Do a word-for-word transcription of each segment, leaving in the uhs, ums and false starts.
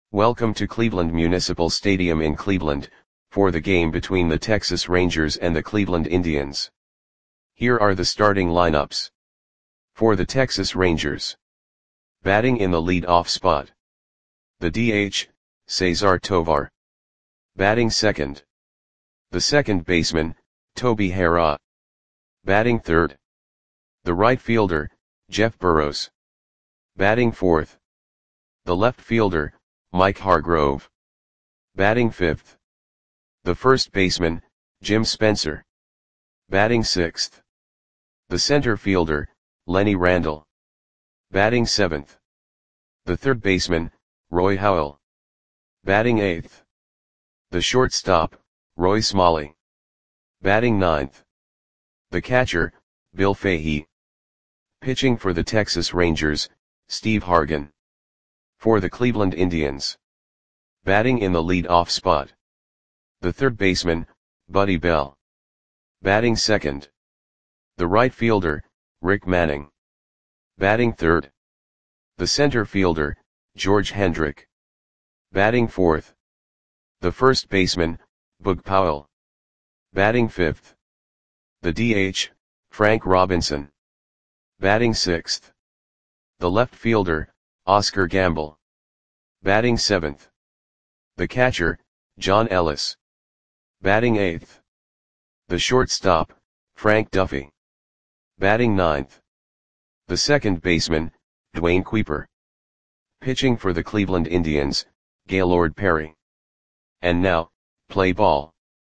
Welcome to Cleveland Municipal Stadium in Cleveland, for the game between the Texas Rangers and the Cleveland Indians. Here are the starting lineups. For the Texas Rangers. Batting in the lead-off spot. The D H, Cesar Tovar. Batting second. The second baseman, Toby Harrah. Batting third. The right fielder, Jeff Burroughs. Batting fourth. The left fielder, Mike Hargrove. Batting fifth. The first baseman, Jim Spencer. Batting sixth. The center fielder, Lenny Randle. Batting seventh. The third baseman, Roy Howell. Batting eighth. The shortstop, Roy Smalley. Batting ninth. The catcher, Bill Fahey. Pitching for the Texas Rangers, Steve Hargan. For the Cleveland Indians. Batting in the lead-off spot. The third baseman, Buddy Bell. Batting second. The right fielder, Rick Manning. Batting third. The center fielder, George Hendrick. Batting fourth. The first baseman, Boog Powell. Batting fifth. The D H, Frank Robinson. Batting sixth. The left fielder, Oscar Gamble. Batting seventh. The catcher, John Ellis. Batting eighth. The shortstop, Frank Duffy. Batting ninth. The second baseman, Dwayne Kuiper. Pitching for the Cleveland Indians, Gaylord Perry. And now, play ball.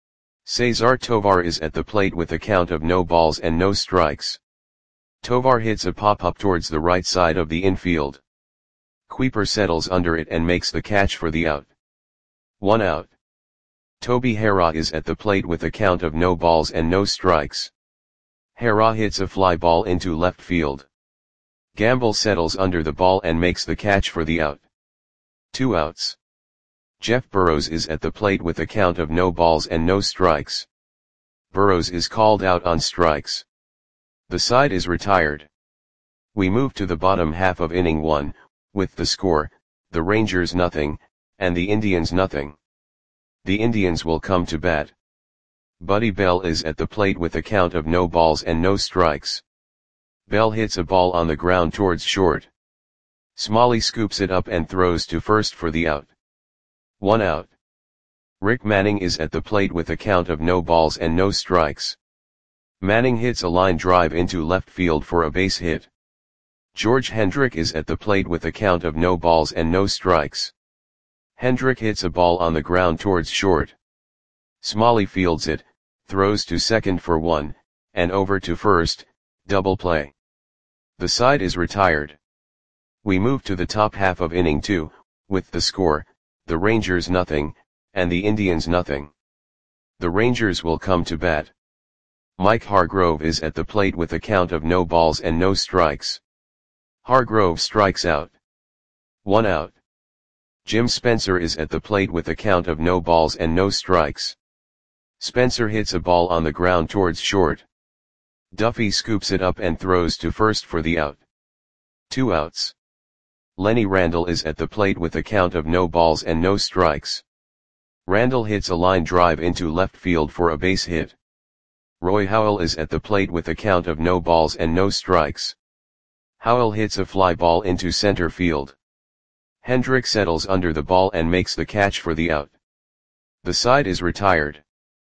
Cesar Tovar is at the plate with a count of no balls and no strikes. Tovar hits a pop-up towards the right side of the infield. Kuiper settles under it and makes the catch for the out. One out. Toby Harrah is at the plate with a count of no balls and no strikes. Harrah hits a fly ball into left field. Gamble settles under the ball and makes the catch for the out. Two outs. Jeff Burroughs is at the plate with a count of no balls and no strikes. Burroughs is called out on strikes. The side is retired. We move to the bottom half of inning one, with the score, the Rangers nothing, and the Indians nothing. The Indians will come to bat. Buddy Bell is at the plate with a count of no balls and no strikes. Bell hits a ball on the ground towards short. Smalley scoops it up and throws to first for the out. One out. Rick Manning is at the plate with a count of no balls and no strikes. Manning hits a line drive into left field for a base hit. George Hendrick is at the plate with a count of no balls and no strikes. Hendrick hits a ball on the ground towards short. Smalley fields it, throws to second for one, and over to first, double play. The side is retired. We move to the top half of inning two, with the score, the Rangers nothing, and the Indians nothing. The Rangers will come to bat. Mike Hargrove is at the plate with a count of no balls and no strikes. Hargrove strikes out. One out. Jim Spencer is at the plate with a count of no balls and no strikes. Spencer hits a ball on the ground towards short. Duffy scoops it up and throws to first for the out. Two outs. Lenny Randle is at the plate with a count of no balls and no strikes. Randle hits a line drive into left field for a base hit. Roy Howell is at the plate with a count of no balls and no strikes. Howell hits a fly ball into center field. Hendrick settles under the ball and makes the catch for the out. The side is retired.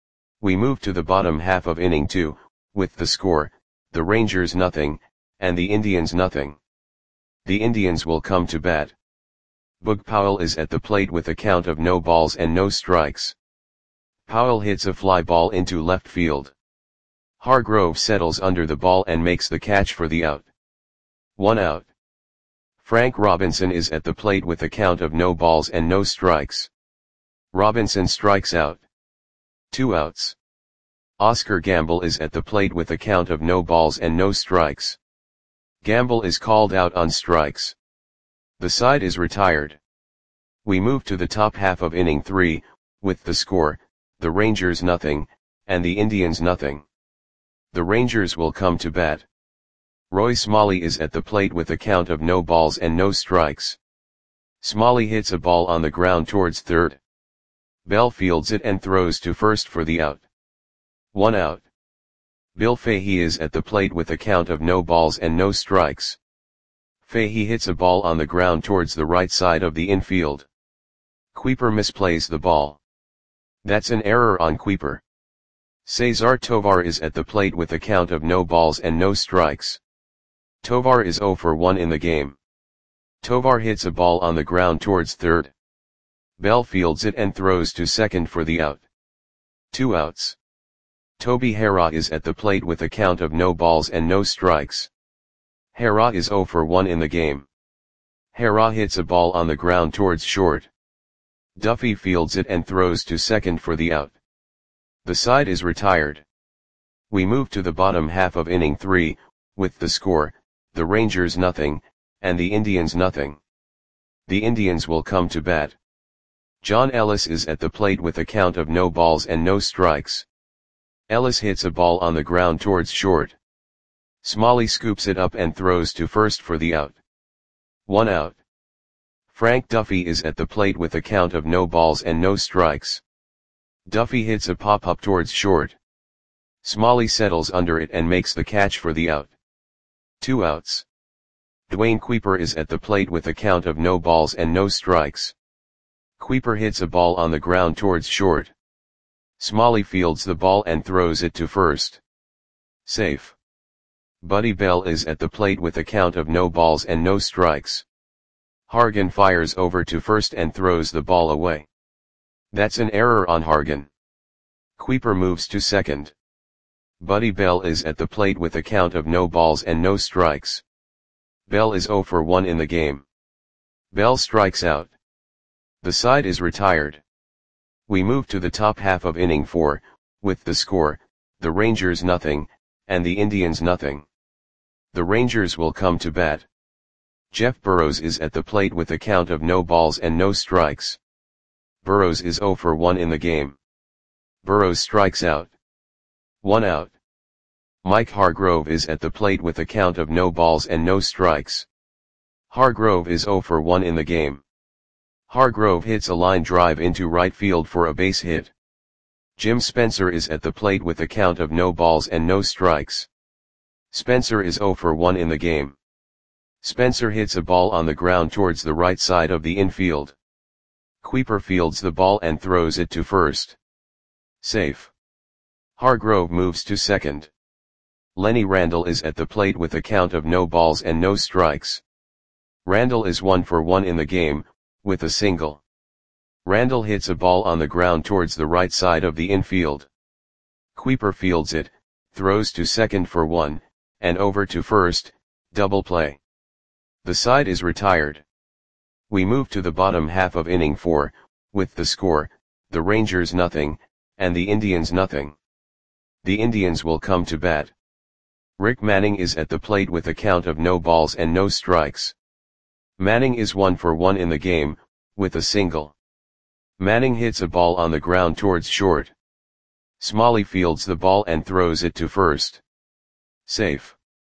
We move to the bottom half of inning two, with the score, the Rangers nothing, and the Indians nothing. The Indians will come to bat. Boog Powell is at the plate with a count of no balls and no strikes. Powell hits a fly ball into left field. Hargrove settles under the ball and makes the catch for the out. One out. Frank Robinson is at the plate with a count of no balls and no strikes. Robinson strikes out. Two outs. Oscar Gamble is at the plate with a count of no balls and no strikes. Gamble is called out on strikes. The side is retired. We move to the top half of inning three, with the score, the Rangers nothing, and the Indians nothing. The Rangers will come to bat. Roy Smalley is at the plate with a count of no balls and no strikes. Smalley hits a ball on the ground towards third. Bell fields it and throws to first for the out. One out. Bill Fahey is at the plate with a count of no balls and no strikes. Fahey hits a ball on the ground towards the right side of the infield. Kuiper misplays the ball. That's an error on Kuiper. Cesar Tovar is at the plate with a count of no balls and no strikes. Tovar is zero for one in the game. Tovar hits a ball on the ground towards third. Bell fields it and throws to second for the out. Two outs. Toby Harrah is at the plate with a count of no balls and no strikes. Harrah is zero for one in the game. Harrah hits a ball on the ground towards short. Duffy fields it and throws to second for the out. The side is retired. We move to the bottom half of inning three, with the score, the Rangers nothing, and the Indians nothing. The Indians will come to bat. John Ellis is at the plate with a count of no balls and no strikes. Ellis hits a ball on the ground towards short. Smalley scoops it up and throws to first for the out. One out. Frank Duffy is at the plate with a count of no balls and no strikes. Duffy hits a pop-up towards short. Smalley settles under it and makes the catch for the out. Two outs. Dwayne Kuiper is at the plate with a count of no balls and no strikes. Kuiper hits a ball on the ground towards short. Smalley fields the ball and throws it to first. Safe. Buddy Bell is at the plate with a count of no balls and no strikes. Hargan fires over to first and throws the ball away. That's an error on Hargan. Kuiper moves to second. Buddy Bell is at the plate with a count of no balls and no strikes. Bell is zero for one in the game. Bell strikes out. The side is retired. We move to the top half of inning four, with the score, the Rangers nothing, and the Indians nothing. The Rangers will come to bat. Jeff Burrows is at the plate with a count of no balls and no strikes. Burrows is zero for one in the game. Burrows strikes out. One out. Mike Hargrove is at the plate with a count of no balls and no strikes. Hargrove is zero for one in the game. Hargrove hits a line drive into right field for a base hit. Jim Spencer is at the plate with a count of no balls and no strikes. Spencer is zero for one in the game. Spencer hits a ball on the ground towards the right side of the infield. Kuiper fields the ball and throws it to first. Safe. Hargrove moves to second. Lenny Randle is at the plate with a count of no balls and no strikes. Randle is one for one in the game, with a single. Randle hits a ball on the ground towards the right side of the infield. Kuiper fields it, throws to second for one, and over to first, double play. The side is retired. We move to the bottom half of inning four, with the score, the Rangers nothing, and the Indians nothing. The Indians will come to bat. Rick Manning is at the plate with a count of no balls and no strikes. Manning is one for one in the game, with a single. Manning hits a ball on the ground towards short. Smalley fields the ball and throws it to first. Safe.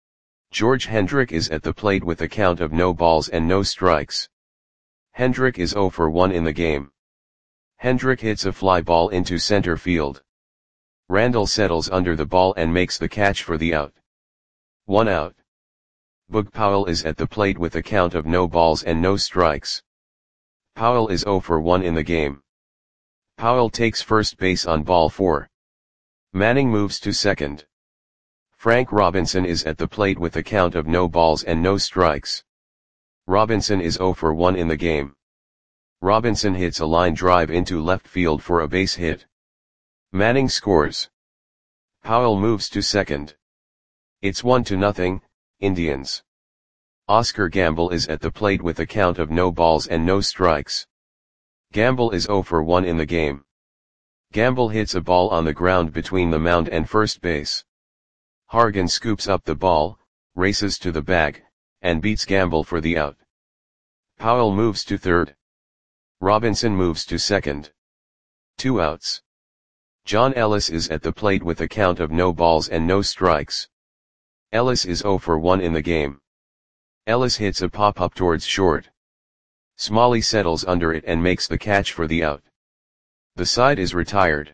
George Hendrick is at the plate with a count of no balls and no strikes. Hendrick is zero for one in the game. Hendrick hits a fly ball into center field. Randle settles under the ball and makes the catch for the out. One out. Boog Powell is at the plate with a count of no balls and no strikes. Powell is zero for one in the game. Powell takes first base on ball four. Manning moves to second. Frank Robinson is at the plate with a count of no balls and no strikes. Robinson is zero for one in the game. Robinson hits a line drive into left field for a base hit. Manning scores. Powell moves to second. It's one to nothing, Indians. Oscar Gamble is at the plate with a count of no balls and no strikes. Gamble is zero for one in the game. Gamble hits a ball on the ground between the mound and first base. Hargan scoops up the ball, races to the bag, and beats Gamble for the out. Powell moves to third. Robinson moves to second. Two outs. John Ellis is at the plate with a count of no balls and no strikes. Ellis is zero for one in the game. Ellis hits a pop-up towards short. Smalley settles under it and makes the catch for the out. The side is retired.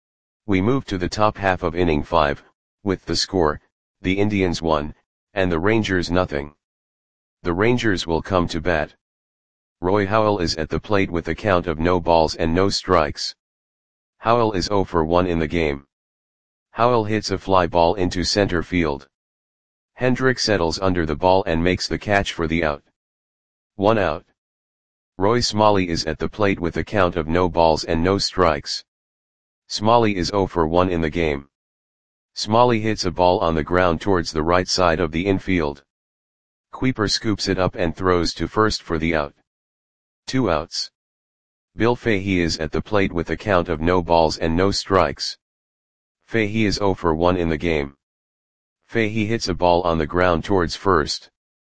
We move to the top half of inning five, with the score, the Indians one, and the Rangers nothing. The Rangers will come to bat. Roy Howell is at the plate with a count of no balls and no strikes. Howell is oh for one in the game. Howell hits a fly ball into center field. Hendrick settles under the ball and makes the catch for the out. One out. Roy Smalley is at the plate with a count of no balls and no strikes. Smalley is oh for one in the game. Smalley hits a ball on the ground towards the right side of the infield. Kuiper scoops it up and throws to first for the out. Two outs. Bill Fahey is at the plate with a count of no balls and no strikes. Fahey is oh for one in the game. Fahey hits a ball on the ground towards first.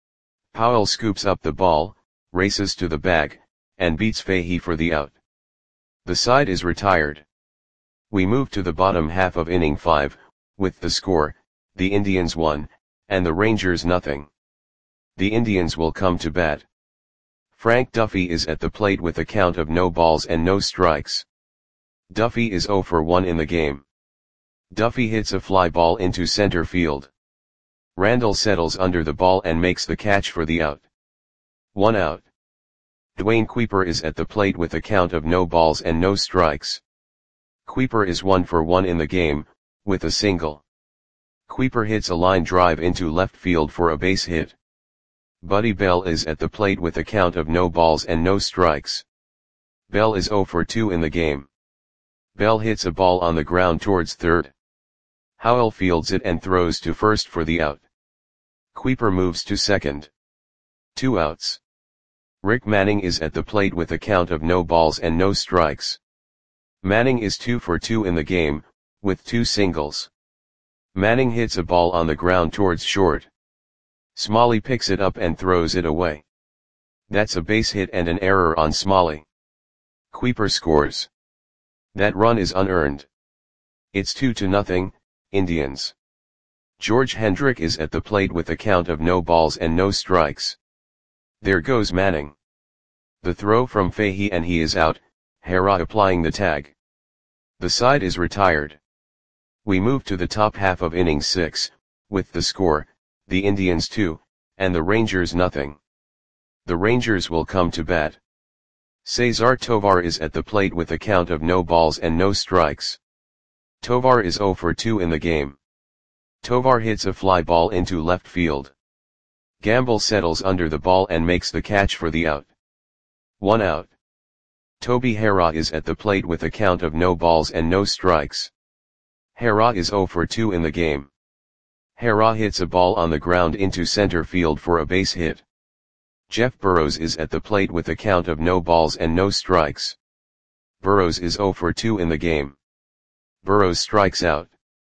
Powell scoops up the ball, races to the bag, and beats Fahey for the out. The side is retired. We move to the bottom half of inning five, with the score, the Indians one, and the Rangers nothing. The Indians will come to bat. Frank Duffy is at the plate with a count of no balls and no strikes. Duffy is oh for one in the game. Duffy hits a fly ball into center field. Randall settles under the ball and makes the catch for the out. One out. Dwayne Kuiper is at the plate with a count of no balls and no strikes. Kuiper is one for one in the game, with a single. Kuiper hits a line drive into left field for a base hit. Buddy Bell is at the plate with a count of no balls and no strikes. Bell is oh for two in the game. Bell hits a ball on the ground towards third. Howell fields it and throws to first for the out. Kuiper moves to second. Two outs. Rick Manning is at the plate with a count of no balls and no strikes. Manning is two for two in the game, with two singles. Manning hits a ball on the ground towards short. Smalley picks it up and throws it away. That's a base hit and an error on Smalley. Kuiper scores. That run is unearned. It's two to nothing, Indians. George Hendrick is at the plate with a count of no balls and no strikes. There goes Manning. The throw from Fahey and he is out, Hera applying the tag. The side is retired. We move to the top half of inning six, with the score, the Indians two, and the Rangers nothing. The Rangers will come to bat. Cesar Tovar is at the plate with a count of no balls and no strikes. Tovar is oh for two in the game. Tovar hits a fly ball into left field. Gamble settles under the ball and makes the catch for the out. One out. Toby Hera is at the plate with a count of no balls and no strikes. Hera is oh for two in the game. Hera hits a ball on the ground into center field for a base hit. Jeff Burrows is at the plate with a count of no balls and no strikes. Burrows is oh for two in the game. Burrows strikes out.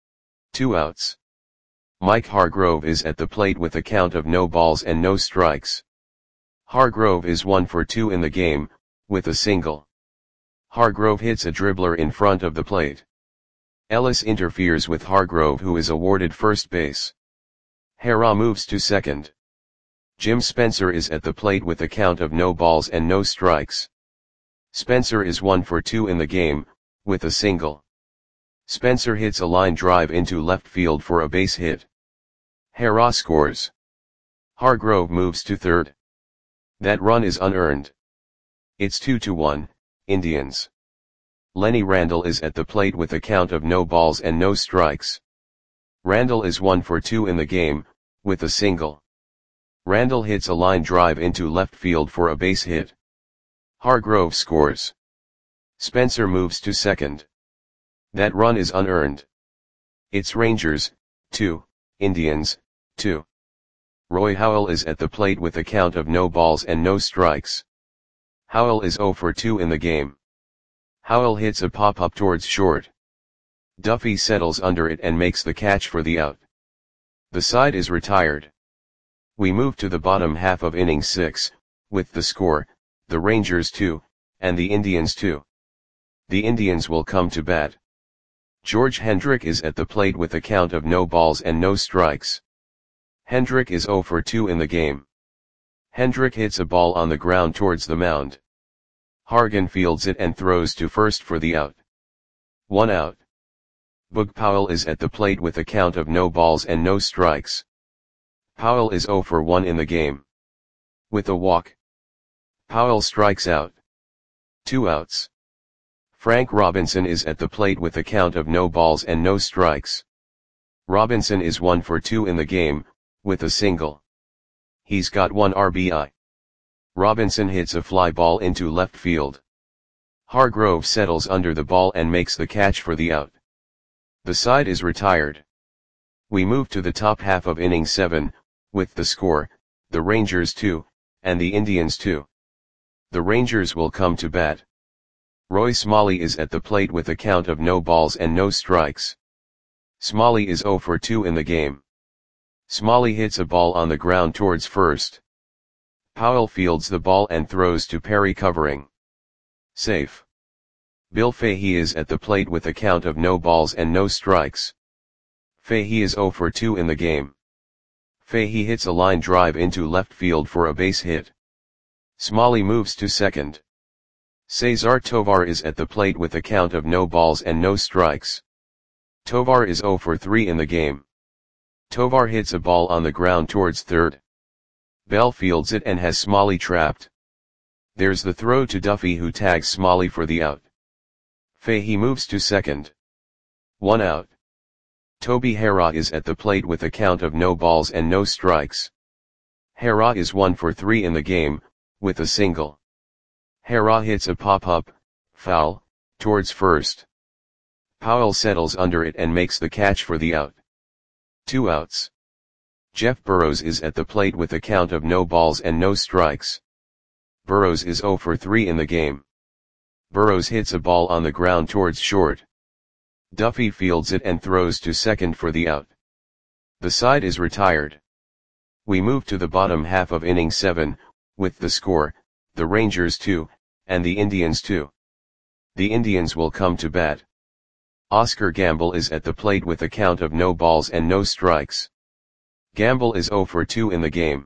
Two outs. Mike Hargrove is at the plate with a count of no balls and no strikes. Hargrove is one for two in the game, with a single. Hargrove hits a dribbler in front of the plate. Ellis interferes with Hargrove, who is awarded first base. Hera moves to second. Jim Spencer is at the plate with a count of no balls and no strikes. Spencer is one for two in the game, with a single. Spencer hits a line drive into left field for a base hit. Hera scores. Hargrove moves to third. That run is unearned. It's two to one, Indians. Lenny Randall is at the plate with a count of no balls and no strikes. Randall is one for two in the game, with a single. Randall hits a line drive into left field for a base hit. Hargrove scores. Spencer moves to second. That run is unearned. It's Rangers, two, Indians, two. Roy Howell is at the plate with a count of no balls and no strikes. Howell is oh for two in the game. Howell hits a pop-up towards short. Duffy settles under it and makes the catch for the out. The side is retired. We move to the bottom half of inning six, with the score, the Rangers two, and the Indians two. The Indians will come to bat. George Hendrick is at the plate with a count of no balls and no strikes. Hendrick is oh for two in the game. Hendrick hits a ball on the ground towards the mound. Hargan fields it and throws to first for the out. One out. Boog Powell is at the plate with a count of no balls and no strikes. Powell is oh for one in the game. With a walk, Powell strikes out. Two outs. Frank Robinson is at the plate with a count of no balls and no strikes. Robinson is one for two in the game, with a single. He's got one R B I. Robinson hits a fly ball into left field. Hargrove settles under the ball and makes the catch for the out. The side is retired. We move to the top half of inning seven, with the score, the Rangers two, and the Indians two. The Rangers will come to bat. Roy Smalley is at the plate with a count of no balls and no strikes. Smalley is oh for two in the game. Smalley hits a ball on the ground towards first. Powell fields the ball and throws to Perry covering. Safe. Bill Fahey is at the plate with a count of no balls and no strikes. Fahey is oh for two in the game. Fahey hits a line drive into left field for a base hit. Smalley moves to second. Cesar Tovar is at the plate with a count of no balls and no strikes. Tovar is oh for three in the game. Tovar hits a ball on the ground towards third. Bell fields it and has Smalley trapped. There's the throw to Duffy, who tags Smalley for the out. Fahey moves to second. One out. Toby Harrah is at the plate with a count of no balls and no strikes. Harrah is one for three in the game, with a single. Harrah hits a pop-up, foul, towards first. Powell settles under it and makes the catch for the out. Two outs. Jeff Burrows is at the plate with a count of no balls and no strikes. Burrows is oh for three in the game. Burrows hits a ball on the ground towards short. Duffy fields it and throws to second for the out. The side is retired. We move to the bottom half of inning seven, with the score, the Rangers two, and the Indians two. The Indians will come to bat. Oscar Gamble is at the plate with a count of no balls and no strikes. Gamble is oh for two in the game.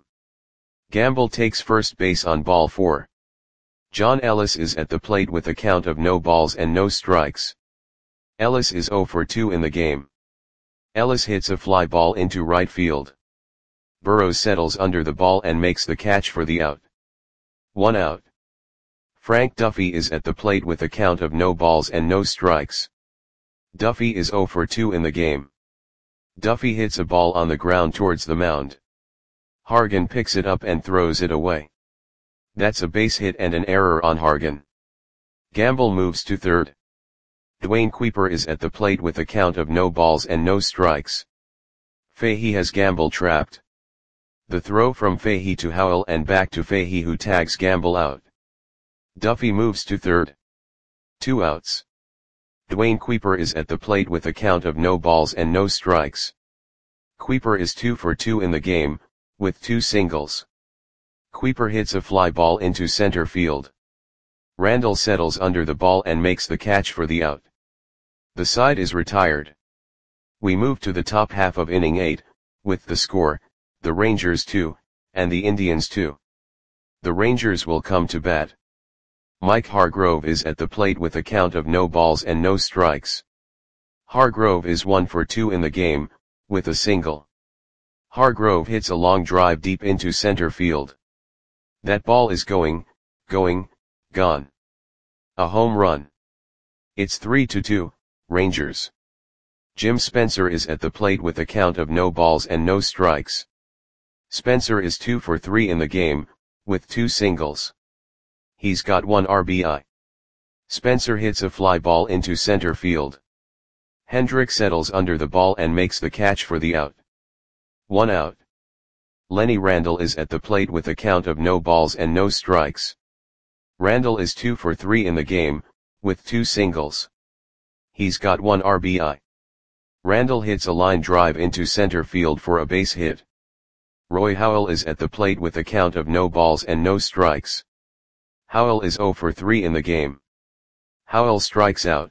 Gamble takes first base on ball four. John Ellis is at the plate with a count of no balls and no strikes. Ellis is oh for two in the game. Ellis hits a fly ball into right field. Burrows settles under the ball and makes the catch for the out. One out. Frank Duffy is at the plate with a count of no balls and no strikes. Duffy is oh for two in the game. Duffy hits a ball on the ground towards the mound. Hargan picks it up and throws it away. That's a base hit and an error on Hargan. Gamble moves to third. Dwayne Kuiper is at the plate with a count of no balls and no strikes. Fahey has Gamble trapped. The throw from Fahey to Howell and back to Fahey, who tags Gamble out. Duffy moves to third. Two outs. Dwayne Kuiper is at the plate with a count of no balls and no strikes. Kuiper is two for two in the game, with two singles. Kuiper hits a fly ball into center field. Randall settles under the ball and makes the catch for the out. The side is retired. We move to the top half of inning eight, with the score, the Rangers two, and the Indians two. The Rangers will come to bat. Mike Hargrove is at the plate with a count of no balls and no strikes. Hargrove is one for two in the game, with a single. Hargrove hits a long drive deep into center field. That ball is going, going, gone. A home run. It's three to two, Rangers. Jim Spencer is at the plate with a count of no balls and no strikes. Spencer is two for three in the game, with two singles. He's got one R B I. Spencer hits a fly ball into center field. Hendrick settles under the ball and makes the catch for the out. One out. Lenny Randall is at the plate with a count of no balls and no strikes. Randall is two for three in the game, with two singles. He's got one R B I. Randall hits a line drive into center field for a base hit. Roy Howell is at the plate with a count of no balls and no strikes. Howell is oh for three in the game. Howell strikes out.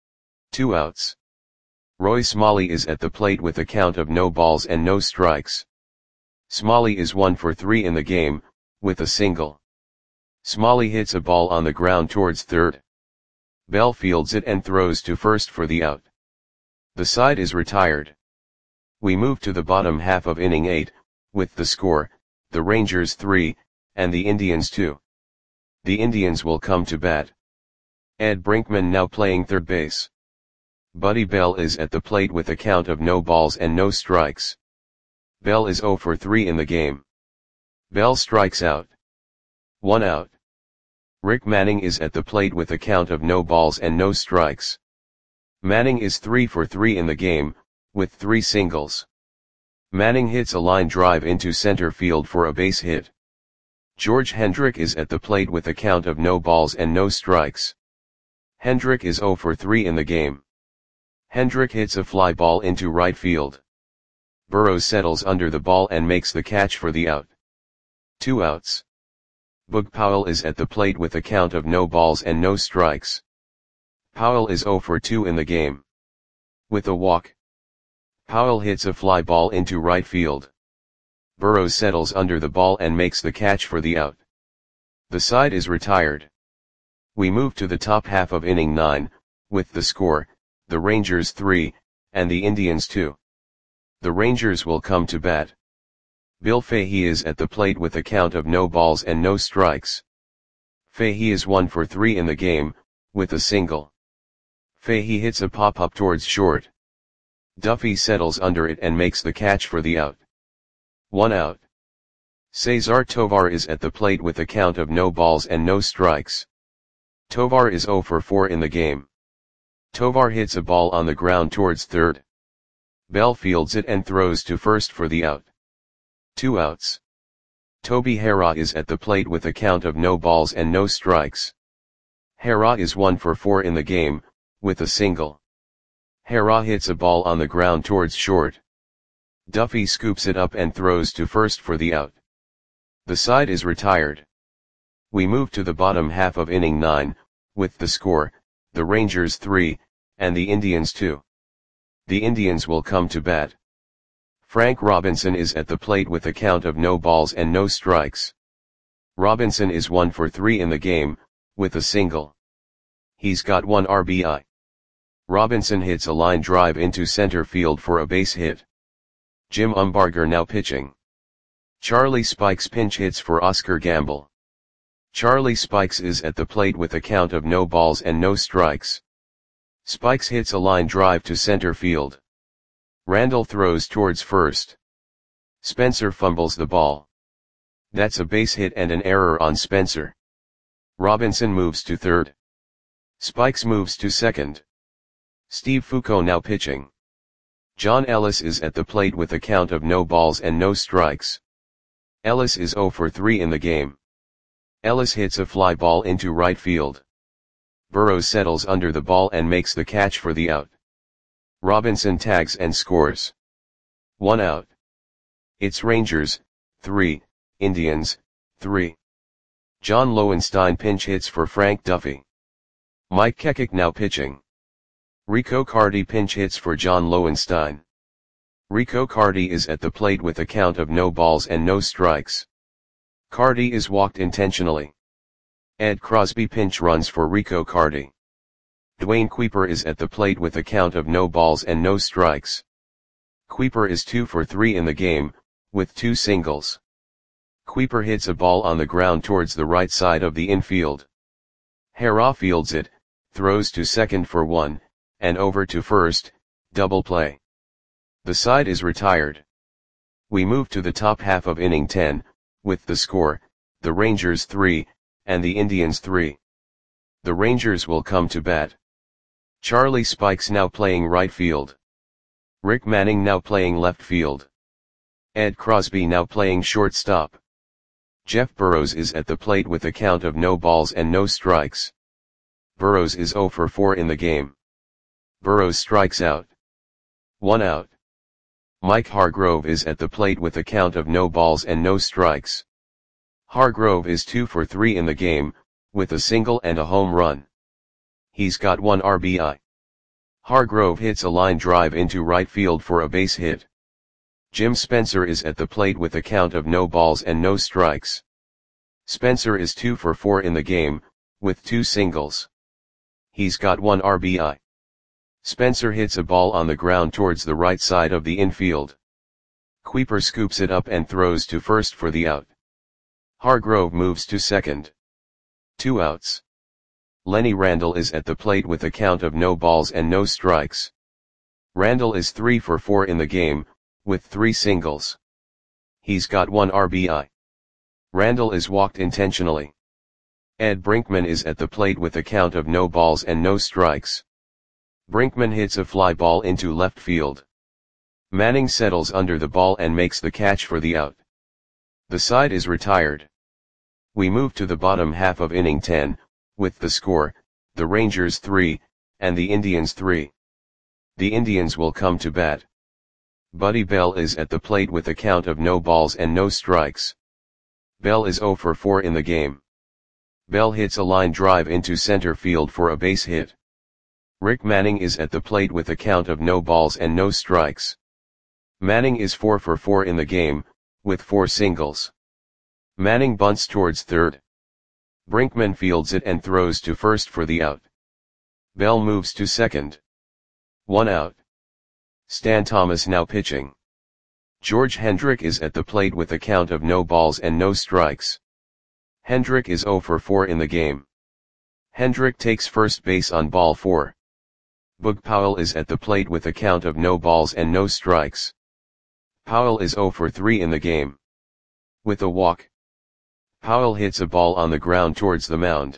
Two outs. Roy Smalley is at the plate with a count of no balls and no strikes. Smalley is one for three in the game, with a single. Smalley hits a ball on the ground towards third. Bell fields it and throws to first for the out. The side is retired. We move to the bottom half of inning eight, with the score, the Rangers three, and the Indians two. The Indians will come to bat. Ed Brinkman now playing third base. Buddy Bell is at the plate with a count of no balls and no strikes. Bell is oh for three in the game. Bell strikes out. One out. Rick Manning is at the plate with a count of no balls and no strikes. Manning is three for three in the game, with three singles. Manning hits a line drive into center field for a base hit. George Hendrick is at the plate with a count of no balls and no strikes. Hendrick is oh for three in the game. Hendrick hits a fly ball into right field. Burrows settles under the ball and makes the catch for the out. Two outs. Boog Powell is at the plate with a count of no balls and no strikes. Powell is oh for two in the game. With a walk. Powell hits a fly ball into right field. Burrows settles under the ball and makes the catch for the out. The side is retired. We move to the top half of inning nine, with the score, the Rangers three, and the Indians two. The Rangers will come to bat. Bill Fahey is at the plate with a count of no balls and no strikes. Fahey is one for three in the game, with a single. Fahey hits a pop-up towards short. Duffy settles under it and makes the catch for the out. One out. Cesar Tovar is at the plate with a count of no balls and no strikes. Tovar is oh for four in the game. Tovar hits a ball on the ground towards third. Bell fields it and throws to first for the out. Two outs. Toby Harrah is at the plate with a count of no balls and no strikes. Harrah is one for four in the game, with a single. Harrah hits a ball on the ground towards short. Duffy scoops it up and throws to first for the out. The side is retired. We move to the bottom half of inning nine, with the score, the Rangers three, and the Indians two. The Indians will come to bat. Frank Robinson is at the plate with a count of no balls and no strikes. Robinson is one for three in the game, with a single. He's got one R B I. Robinson hits a line drive into center field for a base hit. Jim Umbarger now pitching. Charlie Spikes pinch hits for Oscar Gamble. Charlie Spikes is at the plate with a count of no balls and no strikes. Spikes hits a line drive to center field. Randall throws towards first. Spencer fumbles the ball. That's a base hit and an error on Spencer. Robinson moves to third. Spikes moves to second. Steve Foucault now pitching. John Ellis is at the plate with a count of no balls and no strikes. Ellis is oh for three in the game. Ellis hits a fly ball into right field. Burrows settles under the ball and makes the catch for the out. Robinson tags and scores. One out. It's Rangers, three, Indians, three. John Lowenstein pinch hits for Frank Duffy. Mike Kekik now pitching. Rico Cardi pinch hits for John Lowenstein. Rico Cardi is at the plate with a count of no balls and no strikes. Cardi is walked intentionally. Ed Crosby pinch runs for Rico Cardi. Dwayne Kuiper is at the plate with a count of no balls and no strikes. Kuiper is two for three in the game, with two singles. Kuiper hits a ball on the ground towards the right side of the infield. Harrah fields it, throws to second for one, and over to first, double play. The side is retired. We move to the top half of inning ten, with the score, the Rangers three, and the Indians three. The Rangers will come to bat. Charlie Spikes now playing right field. Rick Manning now playing left field. Ed Crosby now playing shortstop. Jeff Burrows is at the plate with a count of no balls and no strikes. Burrows is oh for four in the game. Burrows strikes out. One out. Mike Hargrove is at the plate with a count of no balls and no strikes. Hargrove is two for three in the game, with a single and a home run. He's got one R B I. Hargrove hits a line drive into right field for a base hit. Jim Spencer is at the plate with a count of no balls and no strikes. Spencer is two for four in the game, with two singles. He's got one R B I. Spencer hits a ball on the ground towards the right side of the infield. Kuiper scoops it up and throws to first for the out. Hargrove moves to second. Two outs. Lenny Randle is at the plate with a count of no balls and no strikes. Randle is three for four in the game, with three singles. He's got one R B I. Randle is walked intentionally. Ed Brinkman is at the plate with a count of no balls and no strikes. Brinkman hits a fly ball into left field. Manning settles under the ball and makes the catch for the out. The side is retired. We move to the bottom half of inning ten, with the score, the Rangers three, and the Indians three. The Indians will come to bat. Buddy Bell is at the plate with a count of no balls and no strikes. Bell is zero for four in the game. Bell hits a line drive into center field for a base hit. Rick Manning is at the plate with a count of no balls and no strikes. Manning is four for four in the game, with four singles. Manning bunts towards third. Brinkman fields it and throws to first for the out. Bell moves to second. One out. Stan Thomas now pitching. George Hendrick is at the plate with a count of no balls and no strikes. Hendrick is zero for four in the game. Hendrick takes first base on ball four. Boog Powell is at the plate with a count of no balls and no strikes. Powell is zero for three in the game. With a walk, Powell hits a ball on the ground towards the mound.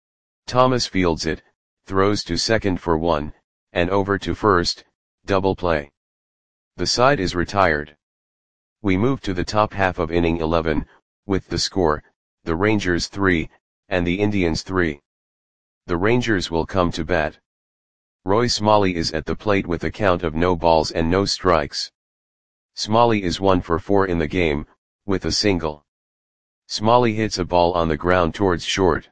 Thomas fields it, throws to second for one, and over to first, double play. The side is retired. We move to the top half of inning eleven, with the score, the Rangers three, and the Indians three. The Rangers will come to bat. Roy Smalley is at the plate with a count of no balls and no strikes. Smalley is one for four in the game, with a single. Smalley hits a ball on the ground towards short.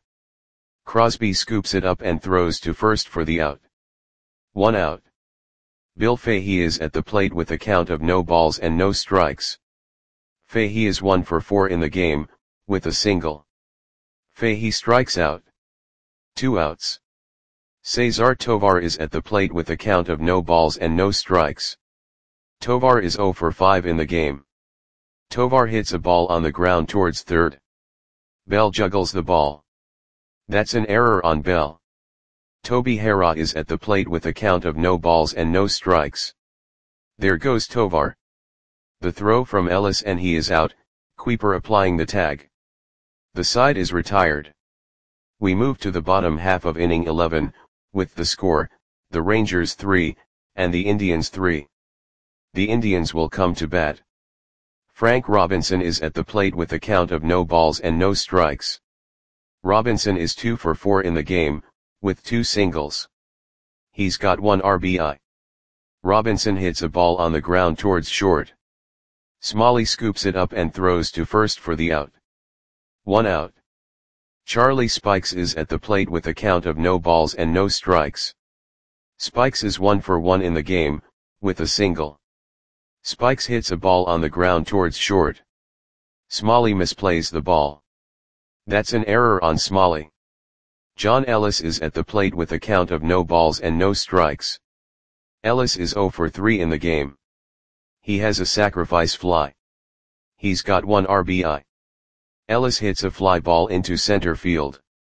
Crosby scoops it up and throws to first for the out. One out. Bill Fahey is at the plate with a count of no balls and no strikes. Fahey is one for four in the game, with a single. Fahey strikes out. Two outs. Cesar Tovar is at the plate with a count of no balls and no strikes. Tovar is zero for five in the game. Tovar hits a ball on the ground towards third. Bell juggles the ball. That's an error on Bell. Toby Harrah is at the plate with a count of no balls and no strikes. There goes Tovar. The throw from Ellis and he is out, Kuiper applying the tag. The side is retired. We move to the bottom half of inning eleven, with the score, the Rangers three, and the Indians three. The Indians will come to bat. Frank Robinson is at the plate with a count of no balls and no strikes. Robinson is two for four in the game, with two singles. He's got one R B I. Robinson hits a ball on the ground towards short. Smalley scoops it up and throws to first for the out. One out. Charlie Spikes is at the plate with a count of no balls and no strikes. Spikes is one for one in the game, with a single. Spikes hits a ball on the ground towards short. Smalley misplays the ball. That's an error on Smalley. John Ellis is at the plate with a count of no balls and no strikes. Ellis is zero for three in the game. He has a sacrifice fly. He's got one R B I. Ellis hits a fly ball into center field.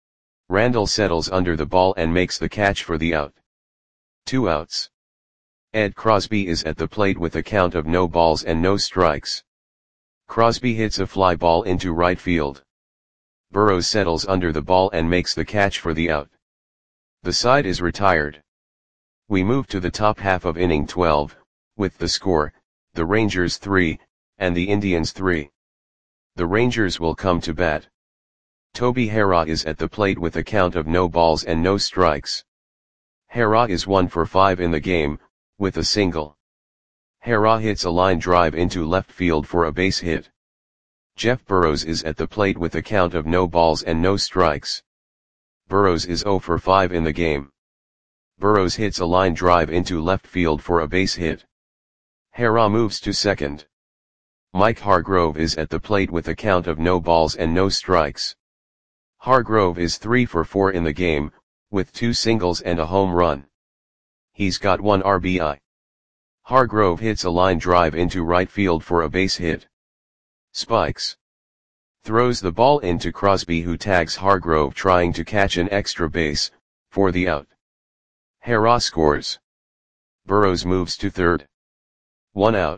Randle settles under the ball and makes the catch for the out. Two outs. Ed Crosby is at the plate with a count of no balls and no strikes. Crosby hits a fly ball into right field. Burrows settles under the ball and makes the catch for the out. The side is retired. We move to the top half of inning twelve, with the score, the Rangers three, and the Indians three. The Rangers will come to bat. Toby Harrah is at the plate with a count of no balls and no strikes. Harrah is one for five in the game, with a single. Harrah hits a line drive into left field for a base hit. Jeff Burrows is at the plate with a count of no balls and no strikes. Burrows is zero for five in the game. Burrows hits a line drive into left field for a base hit. Harrah moves to second. Mike Hargrove is at the plate with a count of no balls and no strikes. Hargrove is three for four in the game, with two singles and a home run. He's got one R B I. Hargrove hits a line drive into right field for a base hit. Spikes. Throws the ball into Crosby, who tags Hargrove trying to catch an extra base, for the out. Hara scores. Burrows moves to third. One out.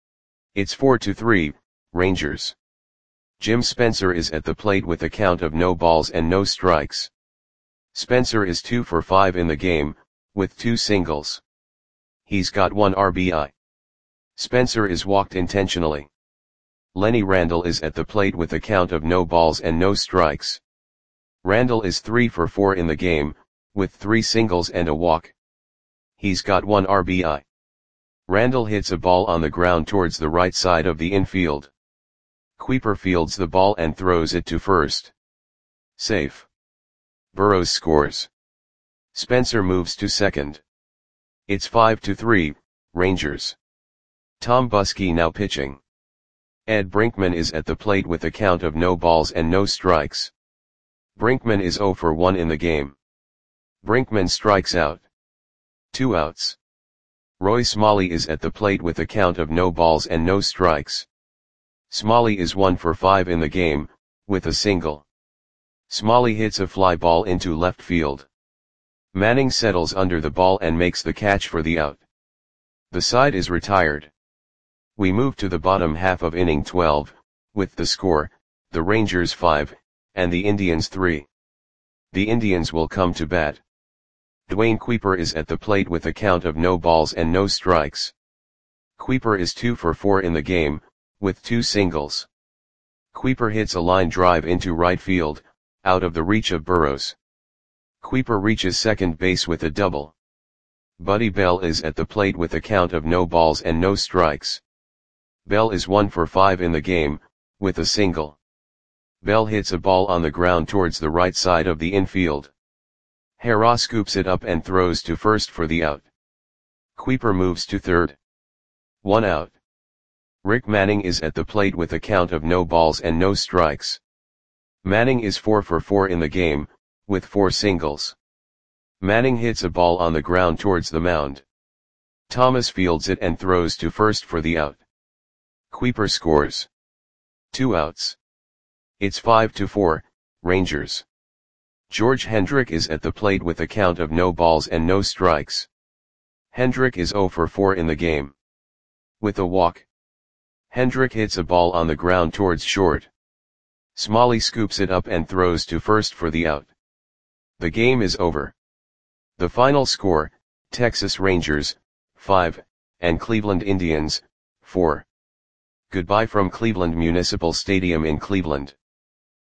It's four to three, Rangers. Jim Spencer is at the plate with a count of no balls and no strikes. Spencer is two for five in the game, with two singles. He's got one R B I. Spencer is walked intentionally. Lenny Randle is at the plate with a count of no balls and no strikes. Randle is three for four in the game, with three singles and a walk. He's got one R B I. Randle hits a ball on the ground towards the right side of the infield. Kuiper fields the ball and throws it to first. Safe. Burrows scores. Spencer moves to second. It's five to three, Rangers. Tom Buskey now pitching. Ed Brinkman is at the plate with a count of no balls and no strikes. Brinkman is zero for one in the game. Brinkman strikes out. Two outs. Roy Smalley is at the plate with a count of no balls and no strikes. Smalley is one for five in the game, with a single. Smalley hits a fly ball into left field. Manning settles under the ball and makes the catch for the out. The side is retired. We move to the bottom half of inning twelve, with the score, the Rangers five, and the Indians three. The Indians will come to bat. Dwayne Kuiper is at the plate with a count of no balls and no strikes. Kuiper is two for four in the game, with two singles. Kuiper hits a line drive into right field, out of the reach of Burrows. Kuiper reaches second base with a double. Buddy Bell is at the plate with a count of no balls and no strikes. Bell is one for five in the game, with a single. Bell hits a ball on the ground towards the right side of the infield. Hara scoops it up and throws to first for the out. Kuiper moves to third. One out. Rick Manning is at the plate with a count of no balls and no strikes. Manning is four for four in the game, with four singles. Manning hits a ball on the ground towards the mound. Thomas fields it and throws to first for the out. Kuiper scores. Two outs. It's five to four, Rangers. George Hendrick is at the plate with a count of no balls and no strikes. Hendrick is zero for four in the game. With a walk. Hendrick hits a ball on the ground towards short. Smalley scoops it up and throws to first for the out. The game is over. The final score, Texas Rangers, five, and Cleveland Indians, four. Goodbye from Cleveland Municipal Stadium in Cleveland.